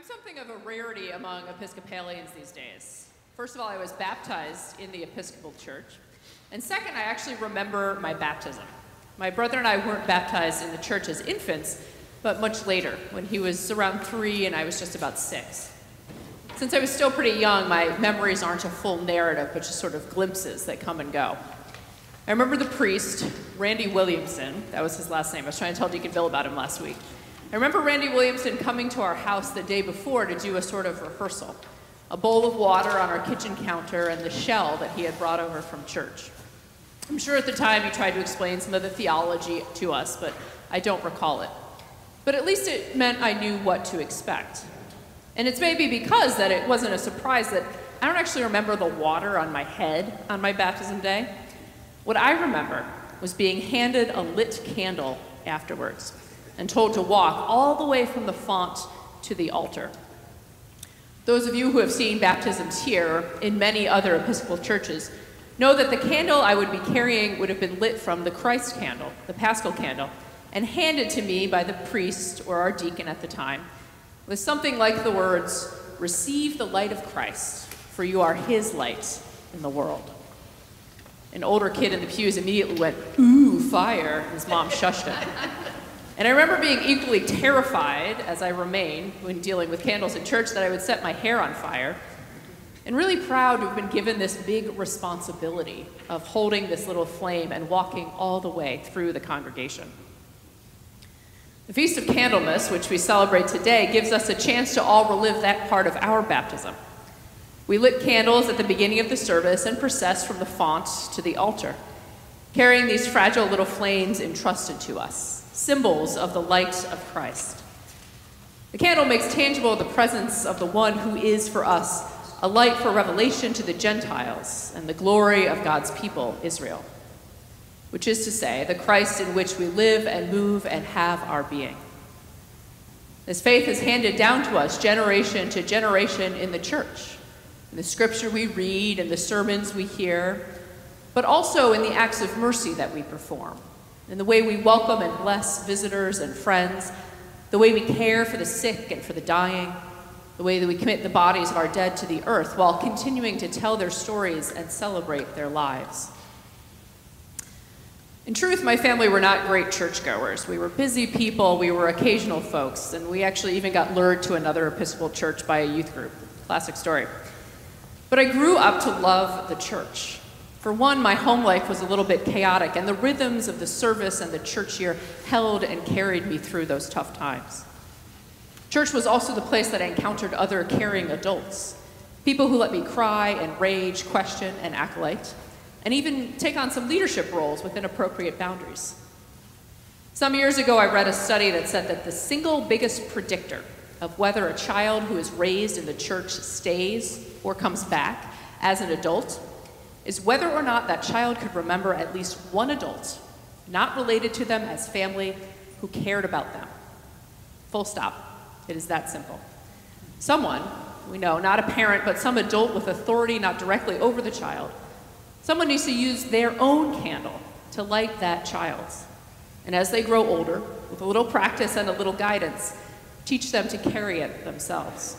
something of a rarity among Episcopalians these days. First of all, I was baptized in the Episcopal Church. And second, I actually remember my baptism. My brother and I weren't baptized in the church as infants, but much later, when he was around 3 and I was just about 6. Since I was still pretty young, my memories aren't a full narrative, but just sort of glimpses that come and go. I remember the priest, Randy Williamson, that was his last name. I was trying to tell Deacon Bill about him last week. I remember Randy Williamson coming to our house the day before to do a sort of rehearsal. A bowl of water on our kitchen counter and the shell that he had brought over from church. I'm sure at the time he tried to explain some of the theology to us, but I don't recall it. But at least it meant I knew what to expect. And it's maybe because that it wasn't a surprise that I don't actually remember the water on my head on my baptism day. What I remember was being handed a lit candle afterwards and told to walk all the way from the font to the altar. Those of you who have seen baptisms here in many other Episcopal churches know that the candle I would be carrying would have been lit from the Christ candle, the Paschal candle, and handed to me by the priest or our deacon at the time with something like the words, "Receive the light of Christ, for you are his light in the world." An older kid in the pews immediately went, "Ooh, fire," and his mom shushed him. And I remember being equally terrified, as I remain when dealing with candles in church, that I would set my hair on fire, and really proud to have been given this big responsibility of holding this little flame and walking all the way through the congregation. The Feast of Candlemas, which we celebrate today, gives us a chance to all relive that part of our baptism. We lit candles at the beginning of the service and processed from the font to the altar, carrying these fragile little flames entrusted to us, symbols of the light of Christ. The candle makes tangible the presence of the one who is for us a light for revelation to the Gentiles and the glory of God's people, Israel, which is to say, the Christ in which we live and move and have our being. This faith is handed down to us generation to generation in the church, in the scripture we read and the sermons we hear, but also in the acts of mercy that we perform, in the way we welcome and bless visitors and friends, the way we care for the sick and for the dying, the way that we commit the bodies of our dead to the earth while continuing to tell their stories and celebrate their lives. In truth, my family were not great churchgoers. We were busy people, we were occasional folks, and we actually even got lured to another Episcopal church by a youth group. Classic story. But I grew up to love the church. For one, my home life was a little bit chaotic, and the rhythms of the service and the church year held and carried me through those tough times. Church was also the place that I encountered other caring adults, people who let me cry and rage, question and acolyte, and even take on some leadership roles within appropriate boundaries. Some years ago, I read a study that said that the single biggest predictor of whether a child who is raised in the church stays or comes back as an adult is whether or not that child could remember at least one adult, not related to them as family, who cared about them. Full stop. It is that simple. Someone, we know, not a parent, but some adult with authority not directly over the child, someone needs to use their own candle to light that child's. And as they grow older, with a little practice and a little guidance, teach them to carry it themselves.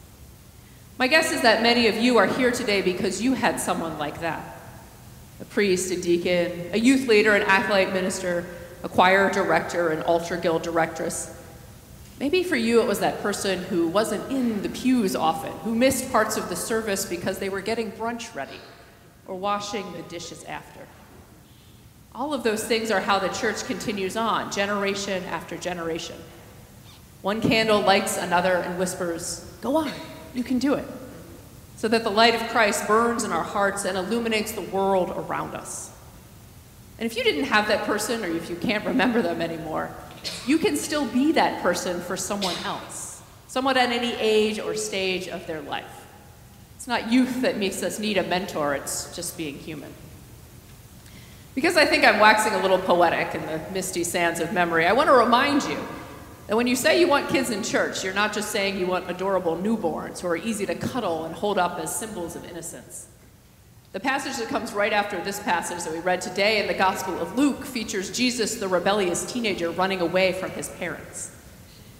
My guess is that many of you are here today because you had someone like that. A priest, a deacon, a youth leader, an acolyte minister, a choir director, an altar guild directress. Maybe for you it was that person who wasn't in the pews often, who missed parts of the service because they were getting brunch ready or washing the dishes after. All of those things are how the church continues on, generation after generation. One candle lights another and whispers, "Go on, you can do it," so that the light of Christ burns in our hearts and illuminates the world around us. And if you didn't have that person, or if you can't remember them anymore, you can still be that person for someone else, someone at any age or stage of their life. It's not youth that makes us need a mentor, it's just being human. Because I think I'm waxing a little poetic in the misty sands of memory, I want to remind you that when you say you want kids in church, you're not just saying you want adorable newborns who are easy to cuddle and hold up as symbols of innocence. The passage that comes right after this passage that we read today in the Gospel of Luke features Jesus, the rebellious teenager, running away from his parents.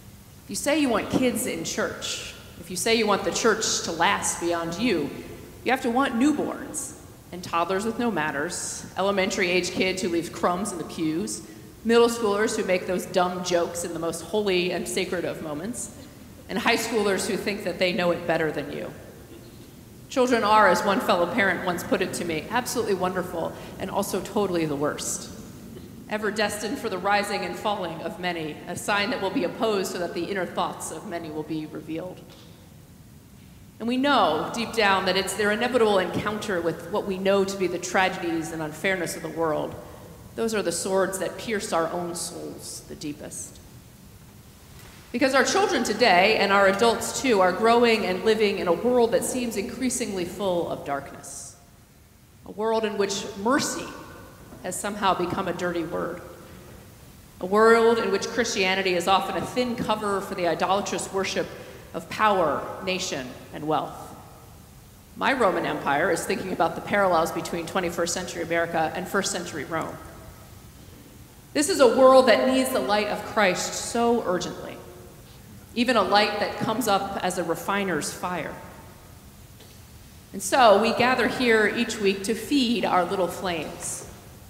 If you say you want kids in church, if you say you want the church to last beyond you, you have to want newborns and toddlers with no manners, elementary-age kids who leave crumbs in the pews, middle schoolers who make those dumb jokes in the most holy and sacred of moments, and high schoolers who think that they know it better than you. Children are, as one fellow parent once put it to me, absolutely wonderful and also totally the worst. Ever destined for the rising and falling of many, a sign that will be opposed so that the inner thoughts of many will be revealed. And we know deep down that it's their inevitable encounter with what we know to be the tragedies and unfairness of the world. Those are the swords that pierce our own souls the deepest. Because our children today, and our adults too, are growing and living in a world that seems increasingly full of darkness. A world in which mercy has somehow become a dirty word. A world in which Christianity is often a thin cover for the idolatrous worship of power, nation, and wealth. My Roman Empire is thinking about the parallels between 21st century America and 1st century Rome. This is a world that needs the light of Christ so urgently, even a light that comes up as a refiner's fire. And so we gather here each week to feed our little flames.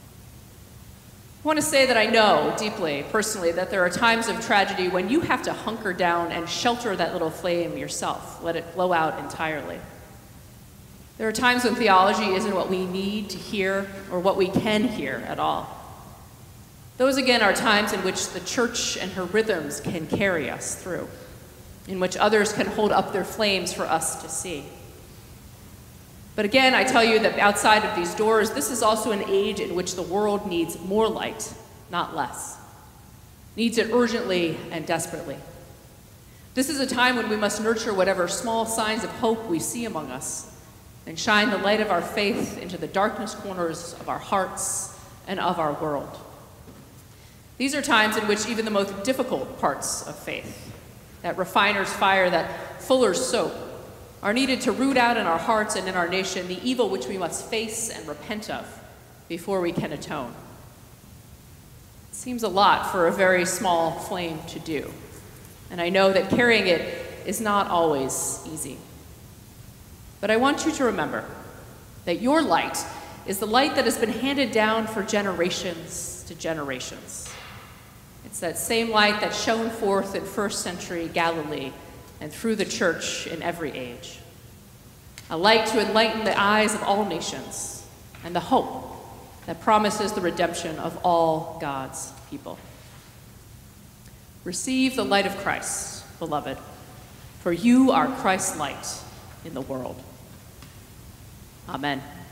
I want to say that I know deeply, personally, that there are times of tragedy when you have to hunker down and shelter that little flame yourself, let it blow out entirely. There are times when theology isn't what we need to hear or what we can hear at all. Those, again, are times in which the church and her rhythms can carry us through, in which others can hold up their flames for us to see. But again, I tell you that outside of these doors, this is also an age in which the world needs more light, not less. Needs it urgently and desperately. This is a time when we must nurture whatever small signs of hope we see among us and shine the light of our faith into the darkest corners of our hearts and of our world. These are times in which even the most difficult parts of faith, that refiner's fire, that fuller's soap, are needed to root out in our hearts and in our nation the evil which we must face and repent of before we can atone. It seems a lot for a very small flame to do, and I know that carrying it is not always easy. But I want you to remember that your light is the light that has been handed down for generations to generations. It's that same light that shone forth in 1st century Galilee and through the church in every age. A light to enlighten the eyes of all nations and the hope that promises the redemption of all God's people. Receive the light of Christ, beloved, for you are Christ's light in the world. Amen.